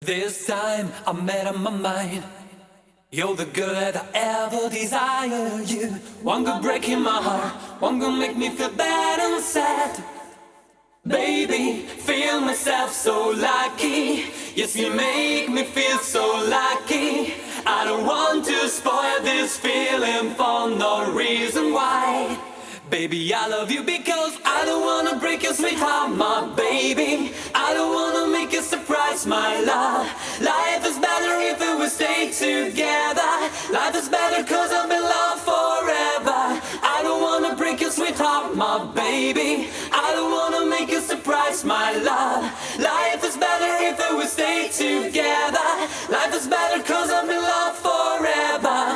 This time I made up my mind. You're the girl that I ever desire. You one good breaking my heart, one good make me feel bad and sad. Baby, feel myself so lucky. Yes, you make me feel so lucky. I don't want to spoil this feeling for no reason why. Baby, I love you because I don't wanna break your sweetheart, my baby. I don't wanna make you surprise, my love. Life is better if we stay together. Life is better cause I'm in love forever. I don't wanna break your sweetheart, my baby. I don't wanna make you surprise, my love. Life is better if we stay together. Life is better cause I'm in love forever.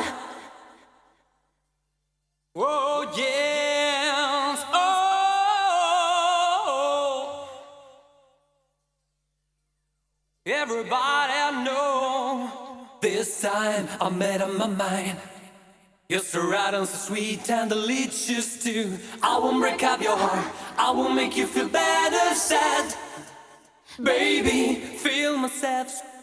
Oh yes, oh, everybody I know. This time I made up my mind. You're so right and so sweet and delicious too. I won't break up your heart, I won't make you feel bad or sad. Baby, feel myself